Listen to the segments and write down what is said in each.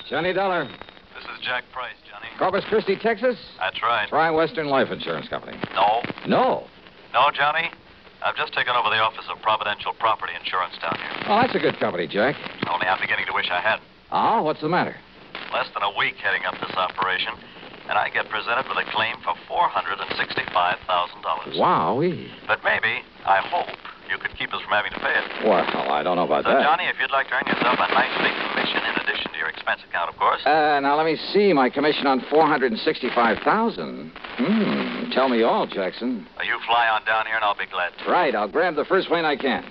Johnny Dollar. This is Jack Price, Johnny. Corpus Christi, Texas? That's right. Try Western Life Insurance Company. No. No. No, Johnny. I've just taken over the office of Providential Property Insurance down here. Oh, that's a good company, Jack. Only I'm beginning to wish I hadn't. Oh, what's the matter? Less than a week heading up this operation, and I get presented with a claim for $465,000. Wowee. But maybe, I hope, you could keep us from having to pay it. Well, I don't know about So, that. Johnny, if you'd like to earn yourself a nice big commission in addition to your expense account, of course. Now, let me see. My commission on $465,000. Tell me all, Jackson. You fly on down here, and I'll be glad to. Right. I'll grab the first plane I can.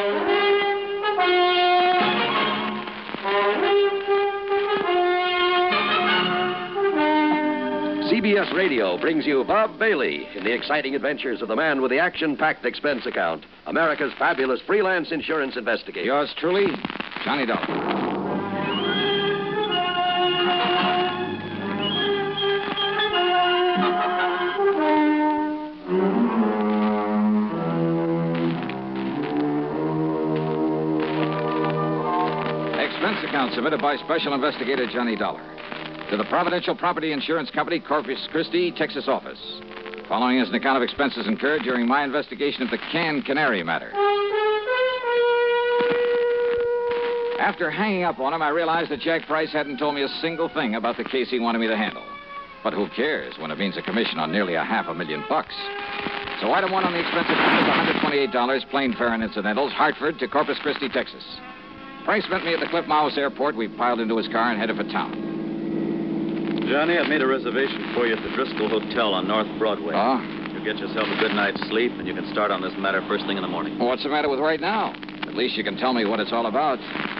CBS Radio brings you Bob Bailey in the exciting adventures of the man with the action-packed expense account, America's fabulous freelance insurance investigator. Yours truly, Johnny Dollar. Expense account submitted by Special Investigator Johnny Dollar to the Providential Property Insurance Company, Corpus Christi, Texas office. Following is an account of expenses incurred during my investigation of the Canary matter. After hanging up on him, I realized that Jack Price hadn't told me a single thing about the case he wanted me to handle. But who cares when it means a commission on nearly $500,000? So item one on the expense account is $128, plain fare and incidentals, Hartford to Corpus Christi, Texas. Price met me at the Cliff Mouse Airport. We piled into his car and headed for town. Johnny, I've made a reservation for you at the Driscoll Hotel on North Broadway. Oh? You get yourself a good night's sleep, and you can start on this matter first thing in the morning. Well, what's the matter with right now? At least you can tell me what it's all about.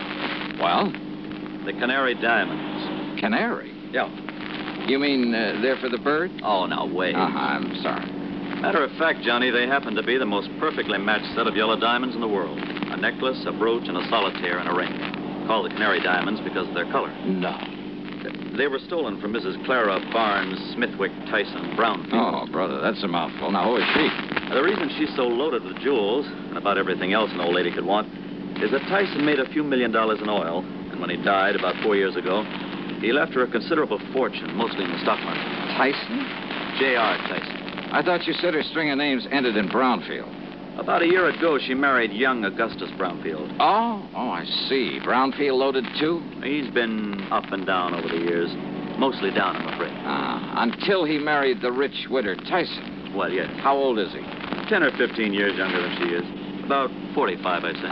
Well? The Canary Diamonds. Canary? Yeah. You mean they're for the bird? Oh, now, wait. I'm sorry. Matter of fact, Johnny, they happen to be the most perfectly matched set of yellow diamonds in the world. A necklace, a brooch, and a solitaire and a ring. Called the Canary Diamonds because of their color. No. They were stolen from Mrs. Clara Barnes Smithwick Tyson Brownfield. Oh, brother, that's a mouthful. Now, who is she? The reason she's so loaded with jewels, and about everything else an old lady could want, is that Tyson made a few $1 million in oil, and when he died about 4 years ago, he left her a considerable fortune, mostly in the stock market. Tyson? J.R. Tyson. I thought you said her string of names ended in Brownfield. About a year ago, she married young Augustus Brownfield. Oh, I see. Brownfield loaded, too? He's been up and down over the years. Mostly down, I'm afraid. Until he married the rich widow Tyson. Well, yes. How old is he? 10 or 15 years younger than she is. About 45, I'd say.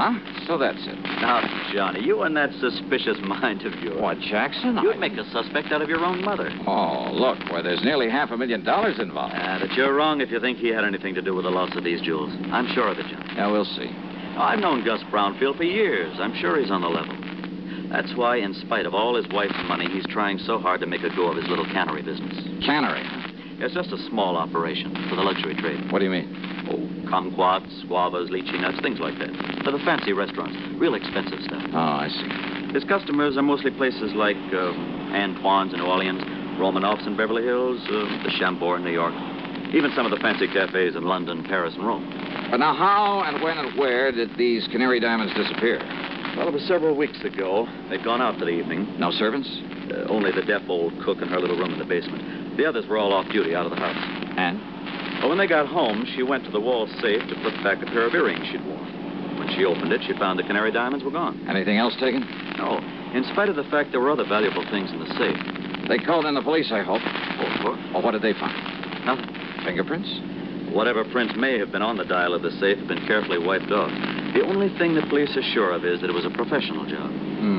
So that's it. Now, Johnny, you and that suspicious mind of yours. What, Jackson? You'd make a suspect out of your own mother. Oh, look, where there's nearly $500,000 involved. But you're wrong if you think he had anything to do with the loss of these jewels. I'm sure of it, Johnny. Yeah, we'll see. I've known Gus Brownfield for years. I'm sure he's on the level. That's why, in spite of all his wife's money, he's trying so hard to make a go of his little cannery business. Cannery? It's just a small operation for the luxury trade. What do you mean? Oh, kumquats, guavas, lychee nuts, things like that. For the fancy restaurants. Real expensive stuff. Oh, I see. His customers are mostly places like Antoine's in New Orleans, Romanoff's in Beverly Hills, the Chambord in New York. Even some of the fancy cafes in London, Paris, and Rome. But now, how and when and where did these Canary Diamonds disappear? Well, it was several weeks ago. They'd gone out for the evening. No servants? Only the deaf old cook in her little room in the basement. The others were all off duty, out of the house. And? Well, when they got home, she went to the wall safe to put back a pair of earrings she'd worn. When she opened it, she found the Canary Diamonds were gone. Anything else taken? No. In spite of the fact there were other valuable things in the safe. They called in the police, I hope. Oh, of course. Well, what did they find? Nothing. Fingerprints? Whatever prints may have been on the dial of the safe have been carefully wiped off. The only thing the police are sure of is that it was a professional job.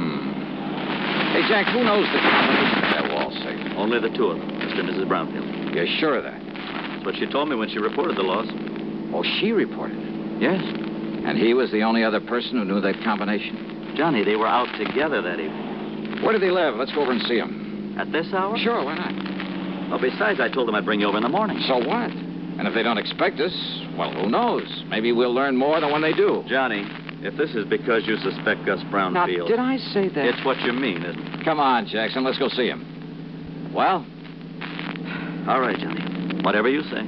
Hey, Jack, who knows the combination of that wall safe? Only the two of them, Mr. and Mrs. Brownfield. You're sure of that? That's what she told me when she reported the loss. Oh, she reported it? Yes. And he was the only other person who knew that combination? Johnny, they were out together that evening. Where did he live? Let's go over and see him. At this hour? Sure, why not? Well, besides, I told them I'd bring you over in the morning. So what? And if they don't expect us, well, who knows? Maybe we'll learn more than when they do. Johnny, if this is because you suspect Gus Brownfield... Now, did I say that? It's what you mean, isn't it? Come on, Jackson, let's go see him. Well? All right, Johnny. Whatever you say.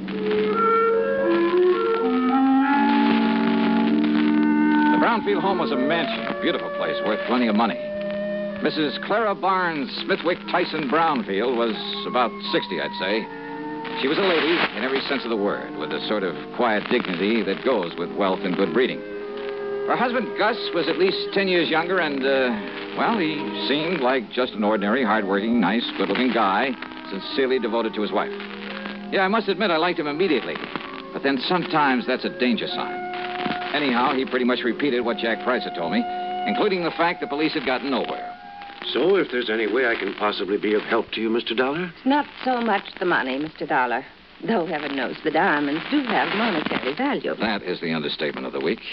The Brownfield home was a mansion, a beautiful place worth plenty of money. Mrs. Clara Barnes Smithwick Tyson Brownfield was about 60, I'd say. She was a lady in every sense of the word, with the sort of quiet dignity that goes with wealth and good breeding. Her husband, Gus, was at least 10 years younger, and, well, he seemed like just an ordinary, hard-working, nice, good-looking guy, sincerely devoted to his wife. Yeah, I must admit I liked him immediately, but then sometimes that's a danger sign. Anyhow, he pretty much repeated what Jack Price had told me, including the fact the police had gotten nowhere. So, if there's any way I can possibly be of help to you, Mr. Dollar? Not so much the money, Mr. Dollar. Though heaven knows the diamonds do have monetary value. That is the understatement of the week.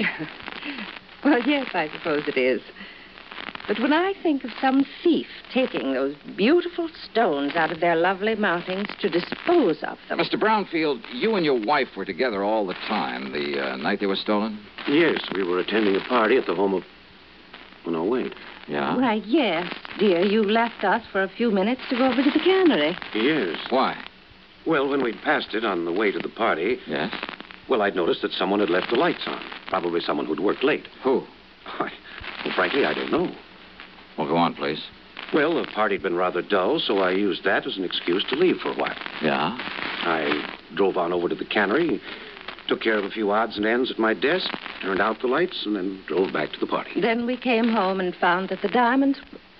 Well, yes, I suppose it is. But when I think of some thief taking those beautiful stones out of their lovely mountings to dispose of them... Mr. Brownfield, you and your wife were together all the time the night they were stolen? Yes, we were attending a party at the home of... Oh, no, wait. Yeah? Why, yes, dear. You left us for a few minutes to go over to the cannery. Yes. Why? Well, when we'd passed it on the way to the party... Yes? Well, I'd noticed that someone had left the lights on. Probably someone who'd worked late. Who? Well, frankly, I don't know. Well, go on, please. Well, the party'd been rather dull, so I used that as an excuse to leave for a while. Yeah? I drove on over to the cannery, took care of a few odds and ends at my desk, turned out the lights, and then drove back to the party. Then we came home and found that the diamonds...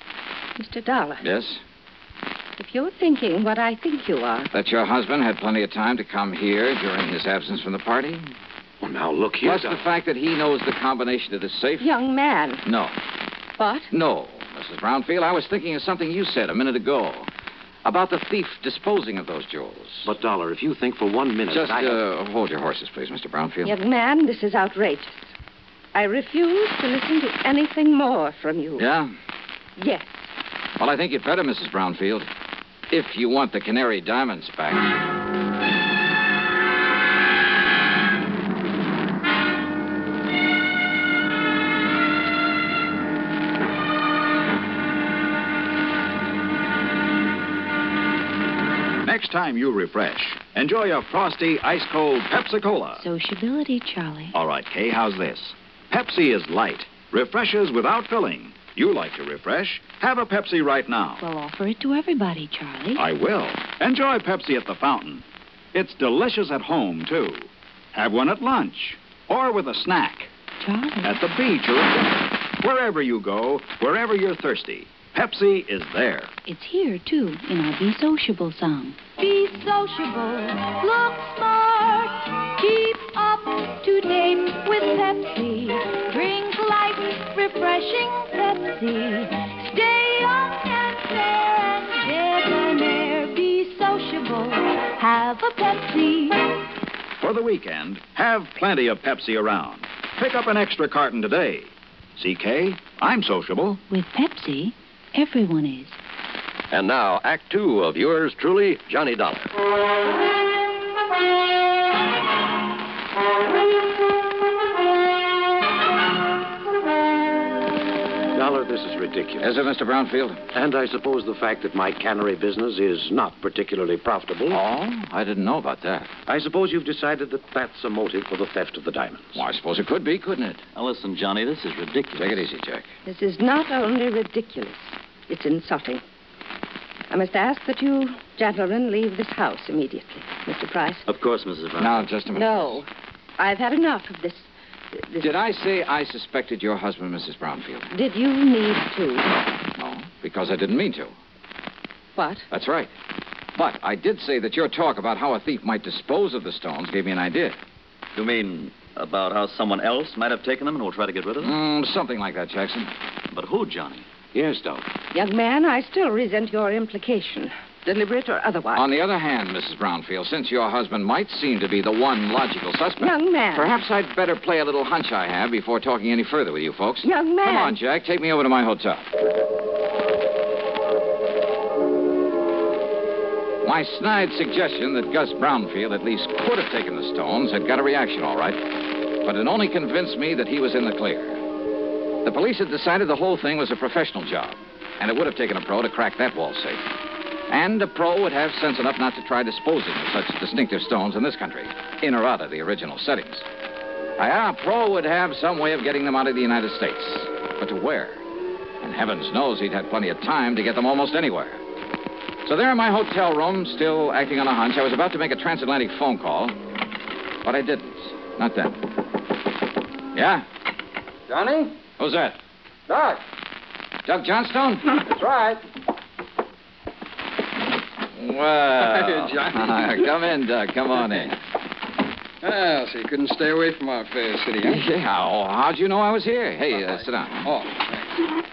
Mr. Dollar. Yes? If you're thinking what I think you are... That your husband had plenty of time to come here during his absence from the party? Well, now, look here, Plus the fact that he knows the combination to the safe? Young man. No. What? No, Mrs. Brownfield. I was thinking of something you said a minute ago. About the thief disposing of those jewels. But, Dollar, if you think for 1 minute... Just hold your horses, please, Mr. Brownfield. Young man, this is outrageous. I refuse to listen to anything more from you. Yeah? Yes. Well, I think you'd better, Mrs. Brownfield. If you want the Canary diamonds back. Next time you refresh, enjoy a frosty, ice-cold Pepsi-Cola. Sociability, Charlie. All right, Kay, how's this? Pepsi is light, refreshes without filling. You like to refresh? Have a Pepsi right now. Well, offer it to everybody, Charlie. I will. Enjoy Pepsi at the fountain. It's delicious at home, too. Have one at lunch or with a snack. Charlie. At the beach or at dinner. Wherever you go, wherever you're thirsty, Pepsi is there. It's here, too, in our Be Sociable song. Be sociable, look smart, keep up to date with Pepsi. Drink light, refreshing Pepsi. Stay young and fair and debonair. Be sociable, have a Pepsi. For the weekend, have plenty of Pepsi around. Pick up an extra carton today. See, Kay, I'm sociable. With Pepsi, everyone is. And now, Act Two of yours truly, Johnny Dollar. Dollar, this is ridiculous. Is it, Mr. Brownfield? And I suppose the fact that my cannery business is not particularly profitable. Oh, I didn't know about that. I suppose you've decided that that's a motive for the theft of the diamonds. Well, I suppose it could be, couldn't it? Now, listen, Johnny, this is ridiculous. Take it easy, Jack. This is not only ridiculous, it's insulting. I must ask that you gentlemen leave this house immediately. Mr. Price? Of course, Mrs. Brown. Now, just a minute. No. I've had enough of this. Did I say I suspected your husband, Mrs. Brownfield? Did you need to? No, because I didn't mean to. What? That's right. But I did say that your talk about how a thief might dispose of the stones gave me an idea. You mean about how someone else might have taken them and will try to get rid of them? Something like that, Jackson. But who, Johnny? Yes, Dollar. Young man, I still resent your implication, deliberate or otherwise. On the other hand, Mrs. Brownfield, since your husband might seem to be the one logical suspect... Young man. Perhaps I'd better play a little hunch I have before talking any further with you folks. Young man. Come on, Jack. Take me over to my hotel. My snide suggestion that Gus Brownfield at least could have taken the stones had got a reaction, all right. But it only convinced me that he was in the clear. The police had decided the whole thing was a professional job, and it would have taken a pro to crack that wall safe. And a pro would have sense enough not to try disposing of such distinctive stones in this country, in or out of the original settings. A pro would have some way of getting them out of the United States. But to where? And heavens knows he'd had plenty of time to get them almost anywhere. So there in my hotel room, still acting on a hunch, I was about to make a transatlantic phone call, but I didn't. Not then. Yeah? Johnny? Who's that? Doc. Doug Johnstone? That's right. Well, Hey, Johnny. come in, Doug. Come on in. Well, so you couldn't stay away from our fair city, huh? Yeah, how'd you know I was here? Hey, sit down. Oh, thanks.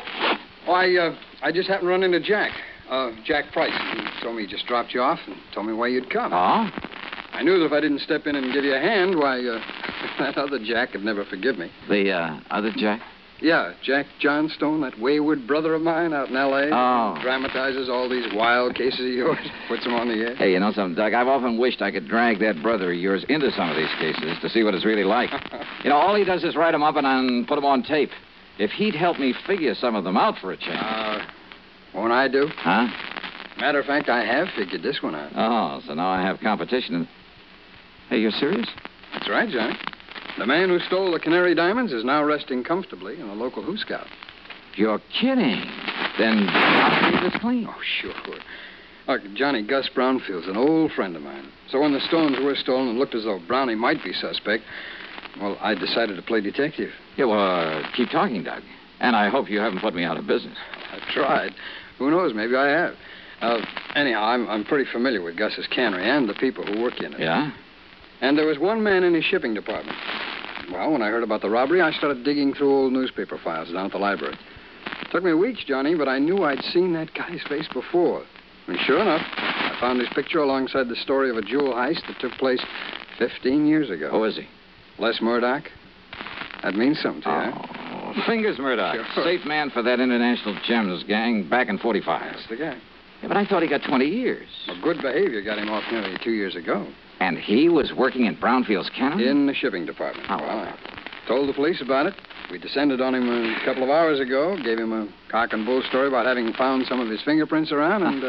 Why, I just happened to run into Jack. Jack Price. He told me he just dropped you off and told me why you'd come. Oh? I knew that if I didn't step in and give you a hand, why, that other Jack would never forgive me. The, other Jack? Yeah, Jack Johnstone, that wayward brother of mine out in L.A. Oh. Dramatizes all these wild cases of yours, puts them on the air. Hey, you know something, Doug? I've often wished I could drag that brother of yours into some of these cases to see what it's really like. You know, all he does is write them up and put them on tape. If he'd help me figure some of them out for a change. Won't I do? Huh? Matter of fact, I have figured this one out. Oh, so now I have competition. Hey, you're serious? That's right, Johnny. The man who stole the Canary Diamonds is now resting comfortably in a local Who Scout. You're kidding. Then I'll keep this clean. Oh, sure. Look, Johnny, Gus Brownfield's an old friend of mine. So when the stones were stolen and looked as though Brownie might be suspect, well, I decided to play detective. Yeah, well, keep talking, Doug. And I hope you haven't put me out of business. I've tried. Who knows? Maybe I have. Anyhow, I'm pretty familiar with Gus's cannery and the people who work in it. Yeah? And there was one man in his shipping department. Well, when I heard about the robbery, I started digging through old newspaper files down at the library. It took me weeks, Johnny, but I knew I'd seen that guy's face before. And sure enough, I found his picture alongside the story of a jewel heist that took place 15 years ago. Who is he? Les Murdoch. That means something to you, huh? Oh, Fingers Murdoch. Sure. Safe man for that International Gems gang back in 45. That's the guy. Yeah, but I thought he got 20 years. Well, good behavior got him off nearly 2 years ago. And he was working in Brownfield's cannery? In the shipping department. Oh. Well, I told the police about it. We descended on him a couple of hours ago, gave him a cock and bull story about having found some of his fingerprints around, and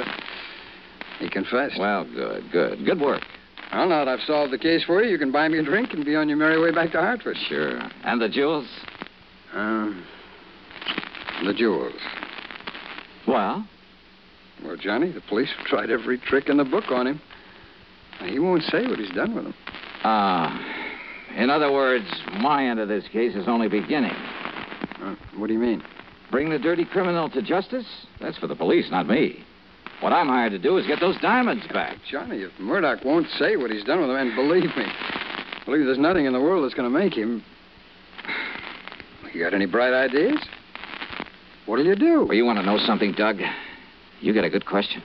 he confessed. Well, good. Good work. Well, now that I've solved the case for you, you can buy me a drink and be on your merry way back to Hartford. Sure. And the jewels? The jewels. Well? Well, Johnny, the police have tried every trick in the book on him. He won't say what he's done with them. In other words, my end of this case is only beginning. What do you mean? Bring the dirty criminal to justice? That's for the police, not me. What I'm hired to do is get those diamonds back. Johnny, if Murdoch won't say what he's done with them, and believe me, there's nothing in the world that's going to make him. You got any bright ideas? What'll you do? Well, you want to know something, Doug? You got a good question.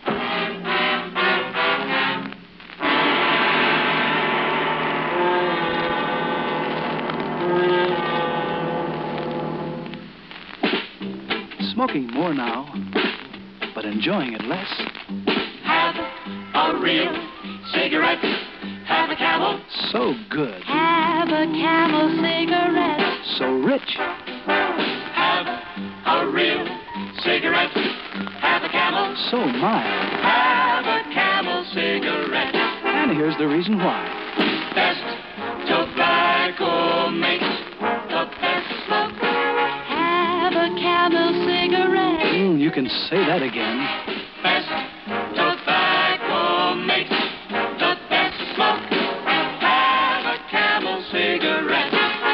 Smoking more now, but enjoying it less. Have a real cigarette. Have a Camel. So good. Have a Camel cigarette. So rich. Have a real cigarette. Have a Camel. So mild. Have a Camel cigarette. And here's the reason why. Best tobacco makes the best smoke. Have a Camel cigarette. You can say that again. Best tobacco makes the best smoke. Have a Camel cigarette.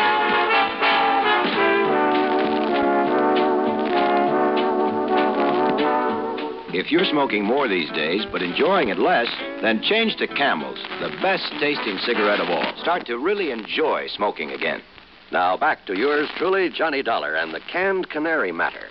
If you're smoking more these days, but enjoying it less, then change to Camels, the best tasting cigarette of all. Start to really enjoy smoking again. Now back to yours truly, Johnny Dollar, and the canned canary matter.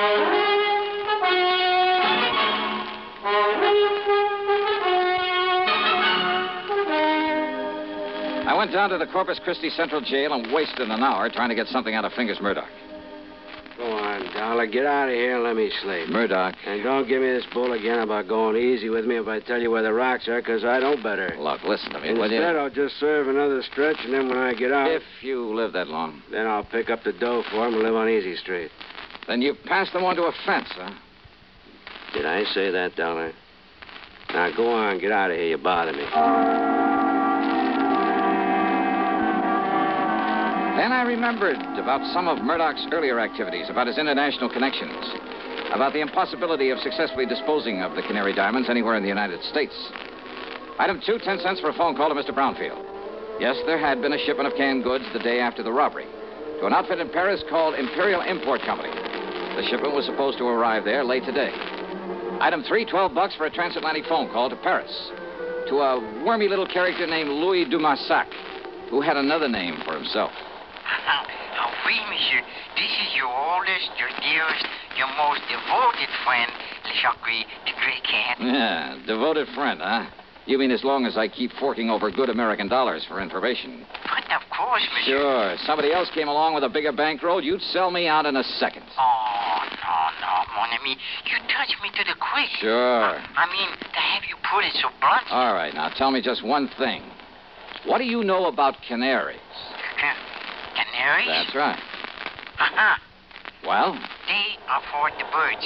I went down to the Corpus Christi Central Jail and wasted an hour trying to get something out of Fingers Murdoch. Go on, Dollar. Get out of here and let me sleep. Murdoch. And don't give me this bull again about going easy with me if I tell you where the rocks are, because I know better. Look, listen to me, will you? Instead, I'll just serve another stretch, and then when I get out... If you live that long. Then I'll pick up the dough for him and live on Easy Street. Then you passed them on to a fence, huh? Did I say that, Dollar? Now, go on. Get out of here. You bother me. Then I remembered about some of Murdoch's earlier activities, about his international connections, about the impossibility of successfully disposing of the Canary diamonds anywhere in the United States. Item 2, 10 cents for a phone call to Mr. Brownfield. Yes, there had been a shipment of canned goods the day after the robbery to an outfit in Paris called Imperial Import Company. The shipment was supposed to arrive there late today. Item 3, $12 for a transatlantic phone call to Paris to a wormy little character named Louis Dumassac, who had another name for himself. Oui, monsieur. This is your oldest, your dearest, your most devoted friend, Le Jacques, the Great Cat. Yeah, devoted friend, huh? You mean as long as I keep forking over good American dollars for information? But of course, monsieur. Sure. If somebody else came along with a bigger bankroll, you'd sell me out in a second. Oh, no, mon ami. You touch me to the quick. Sure. I mean, to have you put it so blunt. All right, now tell me just one thing. What do you know about canaries? Canaries? That's right. Uh-huh. Well? They are for the birds.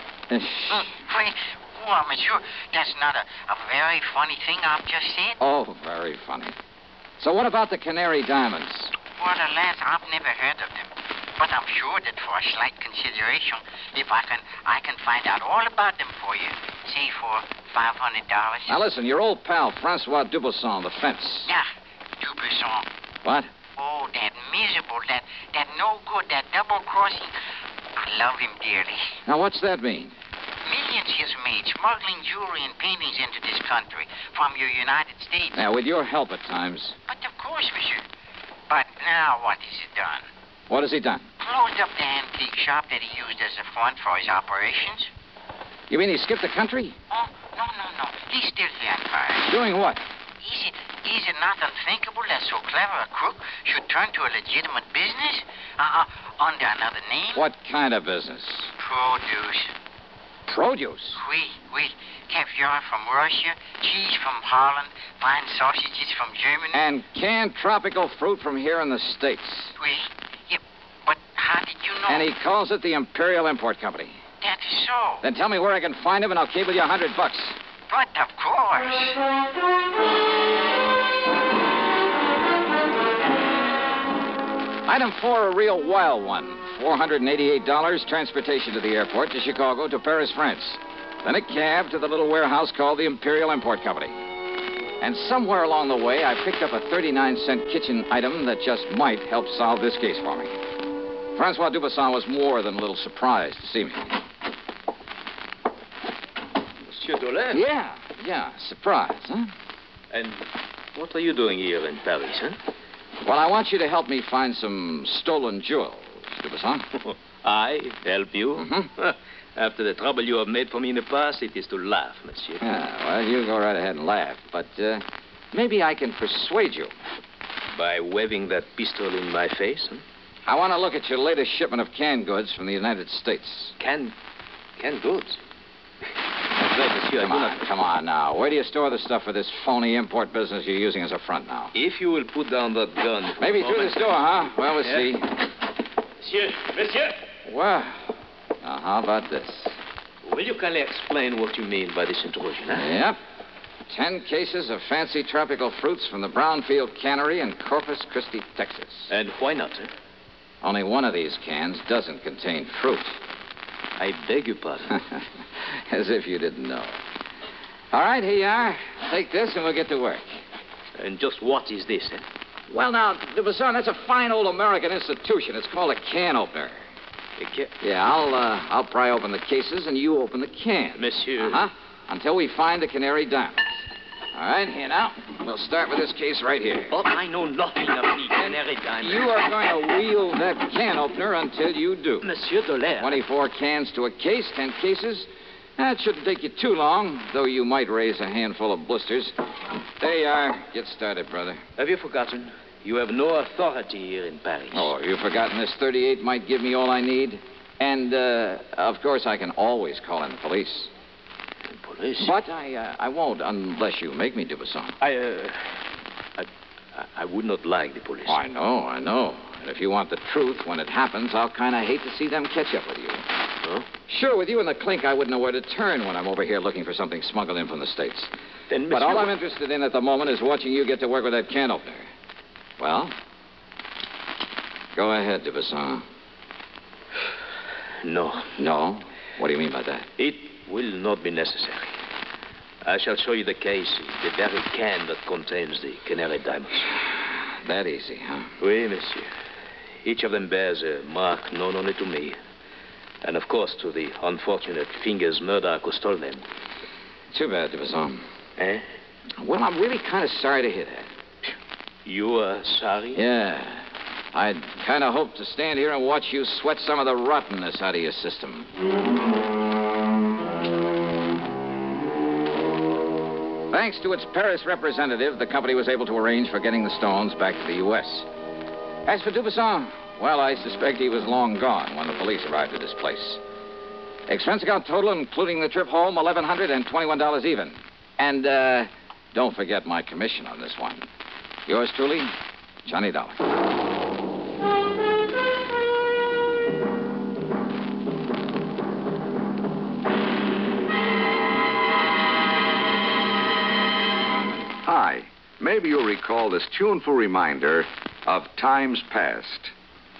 Wait, well, monsieur, that's not a very funny thing I've just said. Oh, very funny. So what about the Canary diamonds? Well, alas, I've never heard of them. But I'm sure that for a slight consideration, if I can find out all about them for you, say for $500. Now listen, your old pal, Francois Dubuisson, the fence. Yeah, Dubuisson. What? Oh, that miserable, that no good, that double-crossing. I love him dearly. Now, what's that mean? Millions he's made smuggling jewelry and paintings into this country from your United States. Now, with your help at times. But of course, monsieur. But now what has he done? What has he done? Closed up the antique shop that he used as a front for his operations. You mean he skipped the country? Oh, no. He's still here in Paris. Doing what? Is it not unthinkable that so clever a crook should turn to a legitimate business? Under another name? What kind of business? Produce. Produce? Oui. Caviar from Russia, cheese from Holland, fine sausages from Germany. And canned tropical fruit from here in the States. Oui. Yeah, but how did you know? And he calls it the Imperial Import Company. That is so. Then tell me where I can find him and I'll cable you $100. But of course. Item 4, a real wild one. $488, transportation to the airport, to Chicago, to Paris, France. Then a cab to the little warehouse called the Imperial Import Company. And somewhere along the way, I picked up a 39-cent kitchen item that just might help solve this case for me. Francois Dubuisson was more than a little surprised to see me. Monsieur Dolin? Yeah, surprise, huh? And what are you doing here in Paris, huh? Well, I want you to help me find some stolen jewels, Dubuisson. I help you? Mm-hmm. After the trouble you have made for me in the past, it is to laugh, monsieur. Yeah, well, you go right ahead and laugh, but maybe I can persuade you. By waving that pistol in my face, huh? I want to look at your latest shipment of canned goods from the United States. Canned goods? Monsieur, Come on now. Where do you store the stuff for this phony import business you're using as a front now? If you will put down that gun... Maybe through this door, huh? Well, we'll see. Monsieur! Well, now, how about this? Will you kindly explain what you mean by this intrusion, huh? Yep. 10 cases of fancy tropical fruits from the Brownfield Cannery in Corpus Christi, Texas. And why not, sir? Only one of these cans doesn't contain fruit. I beg your pardon. As if you didn't know. All right, here you are. Take this and we'll get to work. And just what is this, eh? Well, now, Dubuisson, that's a fine old American institution. It's called a can opener. Yeah, I'll pry open the cases and you open the cans. Monsieur. Uh-huh. Until we find the Canary diamonds. All right, here now. We'll start with this case right here. Oh, I know nothing of the Canary diamonds. You are going to wield that can opener until you do. Monsieur Dolin. 24 cans to a case, 10 cases. That shouldn't take you too long, though you might raise a handful of blisters. There you are. Get started, brother. Have you forgotten? You have no authority here in Paris. Oh, have you forgotten this 38 might give me all I need? And, of course, I can always call in the police. Police? But I won't unless you make me, Dubuisson. I would not like the police. Oh, I know. And if you want the truth when it happens, I'll kind of hate to see them catch up with you. Huh? Sure, with you in the clink, I wouldn't know where to turn when I'm over here looking for something smuggled in from the States. Then, but all I'm interested in at the moment is watching you get to work with that can opener. Well? Go ahead, Dubuisson. No. No? What do you mean by that? It will not be necessary. I shall show you the case, the very can that contains the Canary diamonds. That easy, huh? Oui, monsieur. Each of them bears a mark known only to me. And, of course, to the unfortunate Fingers Murdoch who stole them. Too bad, Dubuisson. Eh? Well, I'm really kind of sorry to hear that. You are sorry? Yeah. I'd kind of hoped to stand here and watch you sweat some of the rottenness out of your system. Thanks to its Paris representative, the company was able to arrange for getting the stones back to the U.S. As for Dubuisson, well, I suspect he was long gone when the police arrived at his place. Expense account total, including the trip home, $1,121 even. And, don't forget my commission on this one. Yours truly, Johnny Dollar. Hi. Maybe you'll recall this tuneful reminder of times past.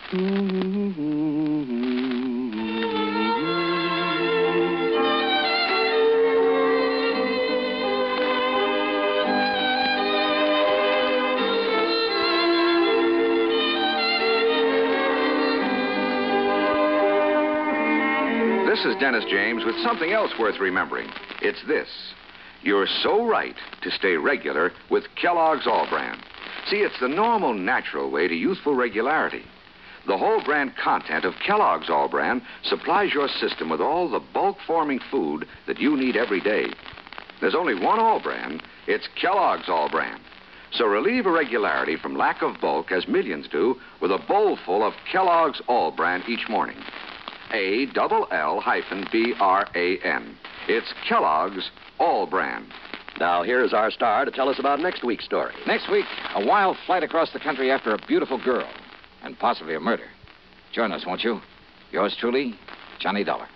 This is Dennis James with something else worth remembering. It's this. You're so right to stay regular with Kellogg's All-Bran. See, it's the normal, natural way to youthful regularity. The whole brand content of Kellogg's All-Bran supplies your system with all the bulk-forming food that you need every day. There's only one All-Bran. It's Kellogg's All-Bran. So relieve irregularity from lack of bulk, as millions do, with a bowl full of Kellogg's All-Bran each morning. ALL-BRAN. It's Kellogg's All-Bran. Now, here's our star to tell us about next week's story. Next week, a wild flight across the country after a beautiful girl, and possibly a murder. Join us, won't you? Yours truly, Johnny Dollar.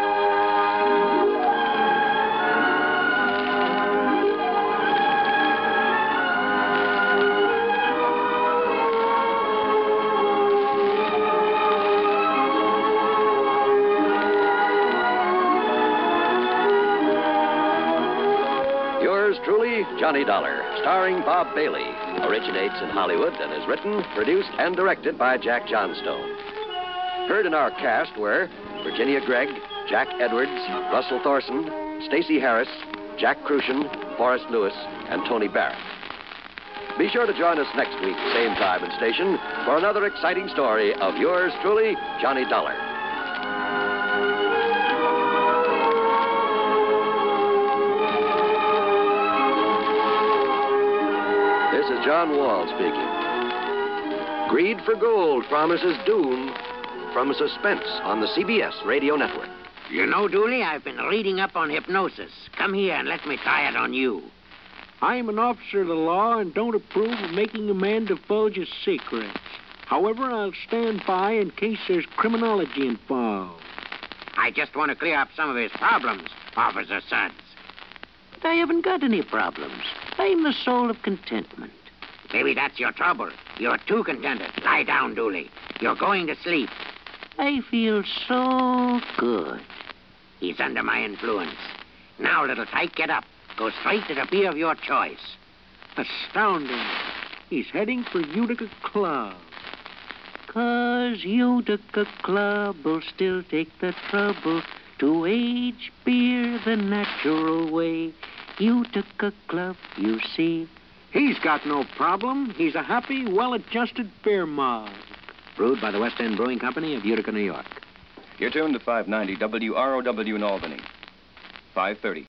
Truly, Johnny Dollar, starring Bob Bailey, originates in Hollywood and is written, produced, and directed by Jack Johnstone. Heard in our cast were Virginia Gregg, Jack Edwards, Russell Thorson, Stacey Harris, Jack Crucian, Forrest Lewis, and Tony Barrett. Be sure to join us next week, same time and station, for another exciting story of yours truly, Johnny Dollar. This is John Wall speaking. Greed for Gold promises doom from suspense on the CBS radio network. You know, Dooley, I've been reading up on hypnosis. Come here and let me try it on you. I'm an officer of the law and don't approve of making a man divulge his secrets. However, I'll stand by in case there's criminology involved. I just want to clear up some of his problems, Officer Suggs. But I haven't got any problems. I'm the soul of contentment. Maybe that's your trouble. You're too contented. Lie down, Dooley. You're going to sleep. I feel so good. He's under my influence. Now, little tyke, get up. Go straight to the beer of your choice. Astounding. He's heading for Utica Club. 'Cause Utica Club will still take the trouble to age beer the natural way. Utica Club, you see. He's got no problem. He's a happy, well-adjusted beer mug. Brewed by the West End Brewing Company of Utica, New York. You're tuned to 590 WROW in Albany. 5:30.